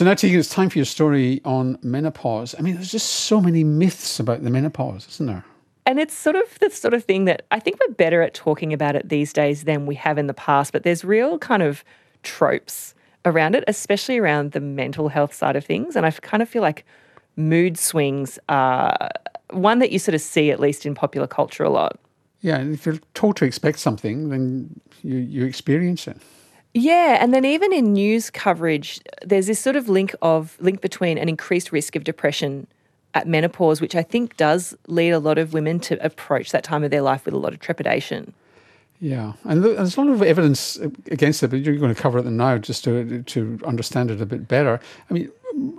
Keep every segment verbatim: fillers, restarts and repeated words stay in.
So now, Tegan, it's time for your story on menopause. I mean, there's just so many myths about the menopause, isn't there? And it's sort of the sort of thing that I think we're better at talking about it these days than we have in the past, but there's real kind of tropes around it, especially around the mental health side of things. And I kind of feel like mood swings are one that you sort of see, at least in popular culture, a lot. Yeah, and if you're told to expect something, then you, you experience it. Yeah, and then even in news coverage, there's this sort of link of link between an increased risk of depression at menopause, which I think does lead a lot of women to approach that time of their life with a lot of trepidation. Yeah, and there's a lot of evidence against it, but you're going to cover it now just to to understand it a bit better. I mean,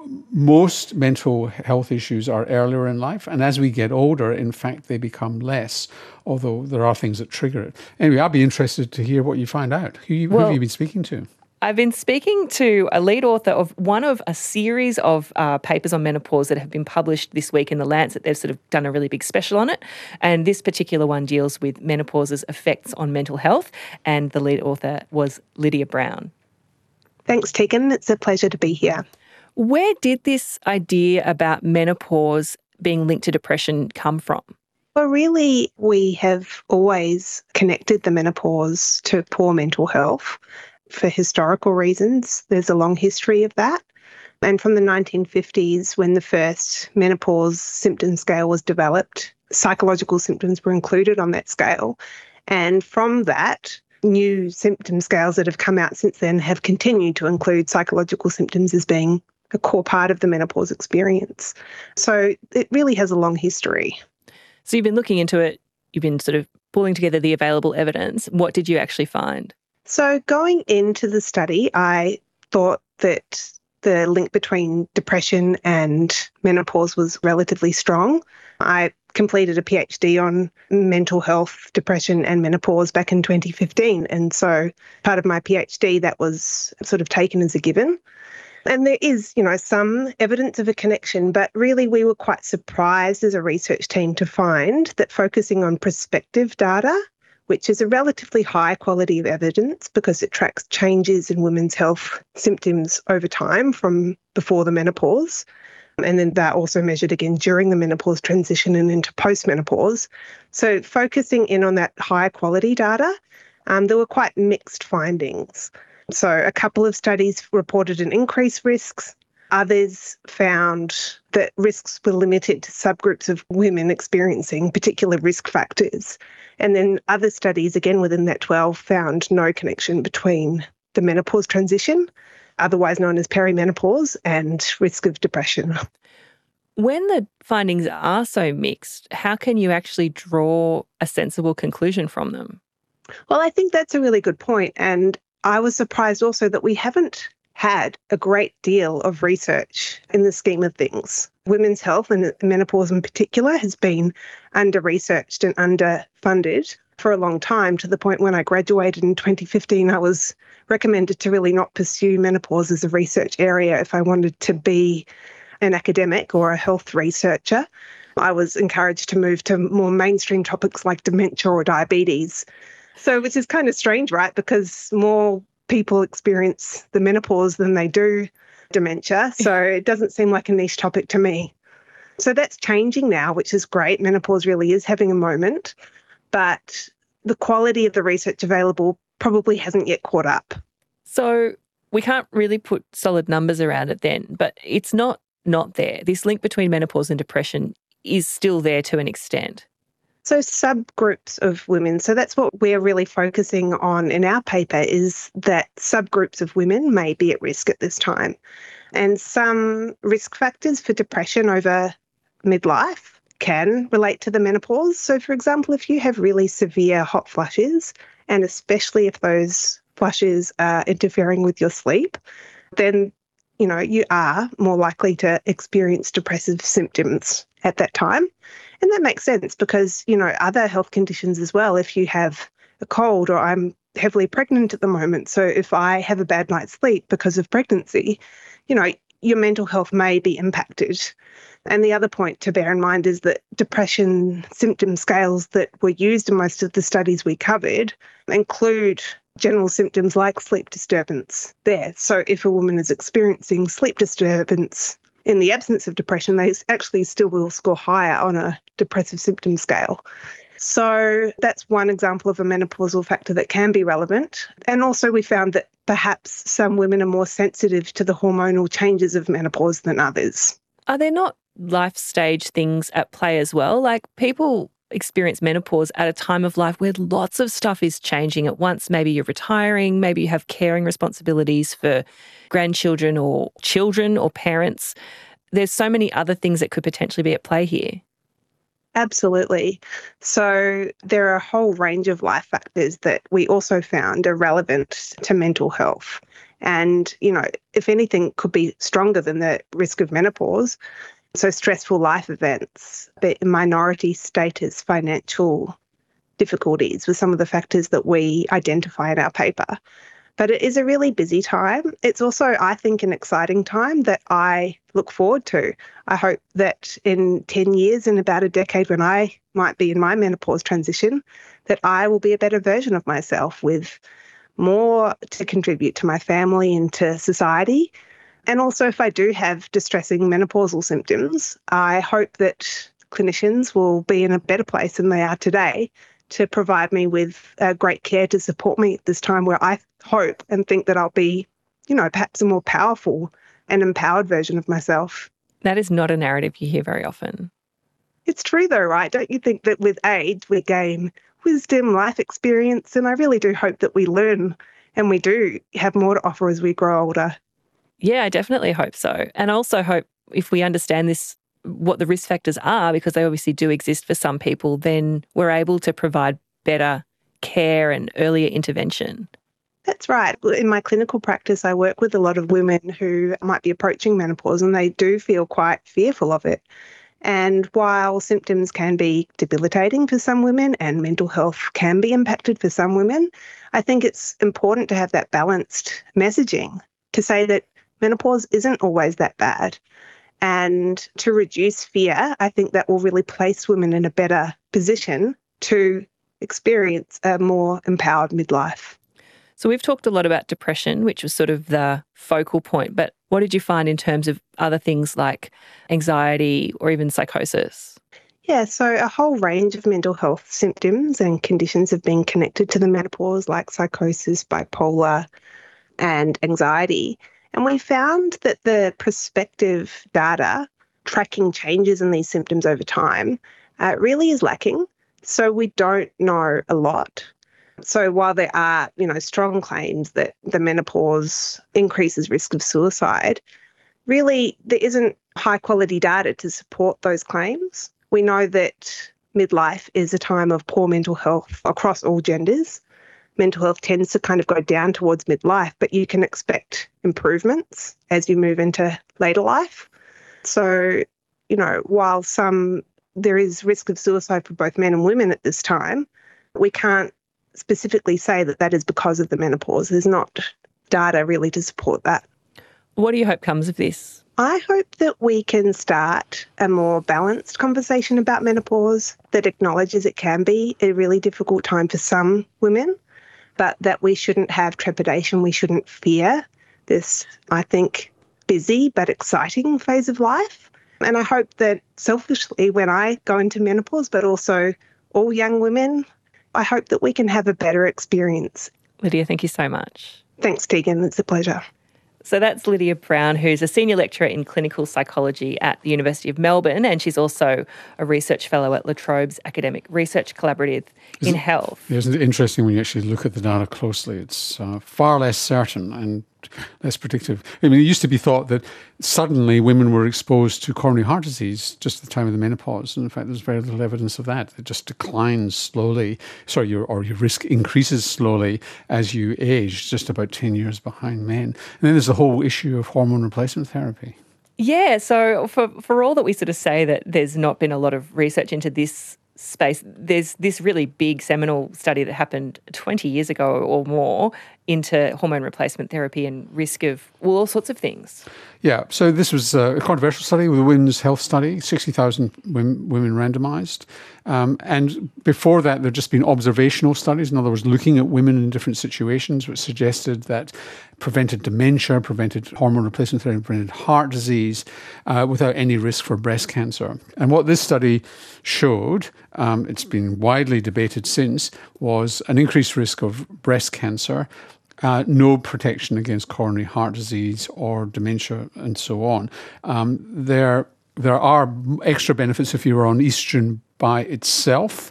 most mental health issues are earlier in life, and as we get older, in fact, they become less, although there are things that trigger it. Anyway, I'd be interested to hear what you find out. Who, you, well, who have you been speaking to? I've been speaking to a lead author of one of a series of uh, papers on menopause that have been published this week in The Lancet. They've sort of done a really big special on it. And this particular one deals with menopause's effects on mental health. And the lead author was Lydia Brown. Thanks, Tegan. It's a pleasure to be here. Where did this idea about menopause being linked to depression come from? Well, really, we have always connected the menopause to poor mental health. For historical reasons, there's a long history of that. And from the nineteen fifties, when the first menopause symptom scale was developed, psychological symptoms were included on that scale. And from that, new symptom scales that have come out since then have continued to include psychological symptoms as being a core part of the menopause experience. So it really has a long history. So you've been looking into it, you've been sort of pulling together the available evidence. What did you actually find? So going into the study, I thought that the link between depression and menopause was relatively strong. I completed a PhD on mental health, depression and menopause back in twenty fifteen. And so part of my PhD, that was sort of taken as a given. And there is, you know, some evidence of a connection, but really we were quite surprised as a research team to find that focusing on prospective data, which is a relatively high quality of evidence because it tracks changes in women's health symptoms over time from before the menopause. And then that also measured again during the menopause transition and into postmenopause. So focusing in on that high quality data, um, there were quite mixed findings. So a couple of studies reported an increased risks. Others found that risks were limited to subgroups of women experiencing particular risk factors. And then other studies, again within that twelve, found no connection between the menopause transition, otherwise known as perimenopause, and risk of depression. When the findings are so mixed, how can you actually draw a sensible conclusion from them? Well, I think that's a really good point. And I was surprised also that we haven't had a great deal of research in the scheme of things. Women's health, and menopause in particular, has been under-researched and underfunded for a long time, to the point when I graduated in twenty fifteen, I was recommended to really not pursue menopause as a research area if I wanted to be an academic or a health researcher. I was encouraged to move to more mainstream topics like dementia or diabetes. So, which is kind of strange, right? Because more people experience the menopause than they do dementia. So it doesn't seem like a niche topic to me. So that's changing now, which is great. Menopause really is having a moment. But the quality of the research available probably hasn't yet caught up. So we can't really put solid numbers around it then, but it's not not there. This link between menopause and depression is still there to an extent. So subgroups of women, so that's what we're really focusing on in our paper, is that subgroups of women may be at risk at this time. And some risk factors for depression over midlife can relate to the menopause. So for example, if you have really severe hot flushes, and especially if those flushes are interfering with your sleep, then you know, you are more likely to experience depressive symptoms at that time. And that makes sense because, you know, other health conditions as well, if you have a cold, or I'm heavily pregnant at the moment, so if I have a bad night's sleep because of pregnancy, you know, your mental health may be impacted. And the other point to bear in mind is that depression symptom scales that were used in most of the studies we covered include general symptoms like sleep disturbance there. So if a woman is experiencing sleep disturbance in the absence of depression, they actually still will score higher on a depressive symptom scale. So that's one example of a menopausal factor that can be relevant. And also we found that perhaps some women are more sensitive to the hormonal changes of menopause than others. Are there not life stage things at play as well? Like people experience menopause at a time of life where lots of stuff is changing at once. Maybe you're retiring, maybe you have caring responsibilities for grandchildren or children or parents. There's so many other things that could potentially be at play here. Absolutely. So there are a whole range of life factors that we also found are relevant to mental health. And, you know, if anything could be stronger than the risk of menopause. So stressful life events, minority status, financial difficulties were some of the factors that we identify in our paper. But it is a really busy time. It's also, I think, an exciting time that I look forward to. I hope that in ten years, in about a decade when I might be in my menopause transition, that I will be a better version of myself with more to contribute to my family and to society. And also, if I do have distressing menopausal symptoms, I hope that clinicians will be in a better place than they are today to provide me with uh, great care to support me at this time where I hope and think that I'll be, you know, perhaps a more powerful and empowered version of myself. That is not a narrative you hear very often. It's true though, right? Don't you think that with age we gain wisdom, life experience, and I really do hope that we learn and we do have more to offer as we grow older. Yeah, I definitely hope so. And I also hope if we understand this, what the risk factors are, because they obviously do exist for some people, then we're able to provide better care and earlier intervention. That's right. In my clinical practice, I work with a lot of women who might be approaching menopause and they do feel quite fearful of it. And while symptoms can be debilitating for some women and mental health can be impacted for some women, I think it's important to have that balanced messaging to say that menopause isn't always that bad. And to reduce fear, I think that will really place women in a better position to experience a more empowered midlife. So we've talked a lot about depression, which was sort of the focal point, but what did you find in terms of other things like anxiety or even psychosis? Yeah, so a whole range of mental health symptoms and conditions have been connected to the menopause, like psychosis, bipolar, and anxiety. And we found that the prospective data tracking changes in these symptoms over time uh, really is lacking. So we don't know a lot. So while there are, you know, strong claims that the menopause increases risk of suicide, really there isn't high quality data to support those claims. We know that midlife is a time of poor mental health across all genders. Mental health tends to kind of go down towards midlife, but you can expect improvements as you move into later life. So, you know, while some there is risk of suicide for both men and women at this time, we can't specifically say that that is because of the menopause. There's not data really to support that. What do you hope comes of this? I hope that we can start a more balanced conversation about menopause that acknowledges it can be a really difficult time for some women, but that we shouldn't have trepidation, we shouldn't fear this, I think, busy but exciting phase of life. And I hope that selfishly when I go into menopause, but also all young women, I hope that we can have a better experience. Lydia, thank you so much. Thanks, Tegan. It's a pleasure. So that's Lydia Brown, who's a senior lecturer in clinical psychology at the University of Melbourne, and she's also a research fellow at La Trobe's Academic Research Collaborative in Health. Isn't it interesting when you actually look at the data closely? It's uh, far less certain and less predictive. I mean, it used to be thought that suddenly women were exposed to coronary heart disease just at the time of the menopause. And in fact, there's very little evidence of that. It just declines slowly, sorry, your, or your risk increases slowly as you age, just about ten years behind men. And then there's the whole issue of hormone replacement therapy. Yeah, so for, for all that we sort of say that there's not been a lot of research into this space, there's this really big seminal study that happened twenty years ago or more into hormone replacement therapy and risk of well, all sorts of things. Yeah, so this was a controversial study with a women's health study, sixty thousand women, women randomised. Um, and before that, there had just been observational studies, in other words, looking at women in different situations, which suggested that prevented dementia, prevented hormone replacement therapy, prevented heart disease uh, without any risk for breast cancer. And what this study showed, um, it's been widely debated since, was an increased risk of breast cancer, Uh, no protection against coronary heart disease or dementia and so on. Um, there, there are extra benefits if you were on estrogen by itself.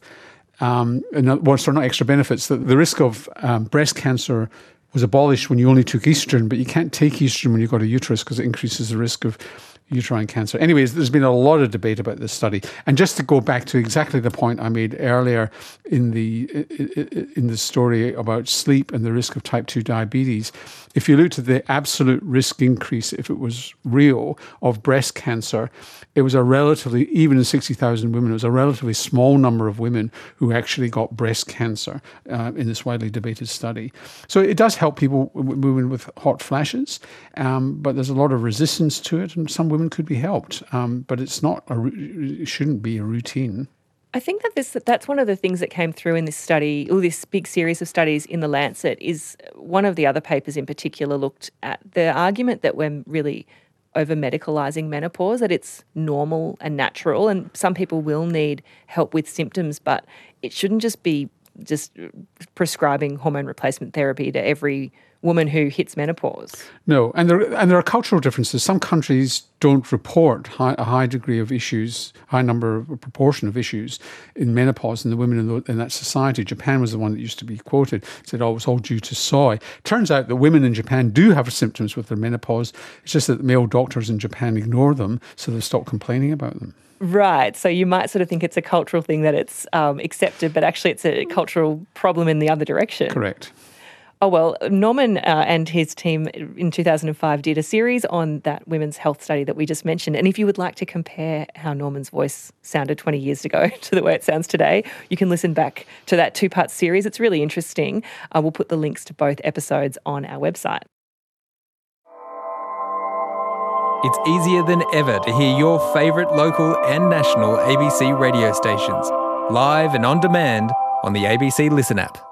Um, and well, sorry, not extra benefits. The, the risk of um, breast cancer was abolished when you only took estrogen, but you can't take estrogen when you've got a uterus because it increases the risk of uterine cancer. Anyways, there's been a lot of debate about this study. And just to go back to exactly the point I made earlier in the in the story about sleep and the risk of type two diabetes, if you looked at the absolute risk increase, if it was real, of breast cancer, it was a relatively, even in sixty thousand women, it was a relatively small number of women who actually got breast cancer uh, in this widely debated study. So it does help people, women with hot flashes, um, but there's a lot of resistance to it, and some women could be helped, um, but it's not. A, it shouldn't be a routine. I think that this that's one of the things that came through in this study, or this big series of studies in The Lancet, is one of the other papers in particular looked at the argument that we're really over-medicalising menopause, that it's normal and natural, and some people will need help with symptoms, but it shouldn't just be just prescribing hormone replacement therapy to every woman who hits menopause. No, and there and there are cultural differences. Some countries don't report high, a high degree of issues, high number of proportion of issues in menopause in the women in, the, in that society. Japan was the one that used to be quoted, said, oh, it's all due to soy. Turns out that women in Japan do have symptoms with their menopause. It's just that male doctors in Japan ignore them, so they stop complaining about them. Right. So you might sort of think it's a cultural thing that it's um, accepted, but actually it's a cultural problem in the other direction. Correct. Oh, well, Norman uh, and his team in two thousand five did a series on that women's health study that we just mentioned. And if you would like to compare how Norman's voice sounded twenty years ago to the way it sounds today, you can listen back to that two-part series. It's really interesting. Uh, we'll put the links to both episodes on our website. It's easier than ever to hear your favourite local and national A B C radio stations, live and on demand on the A B C Listen app.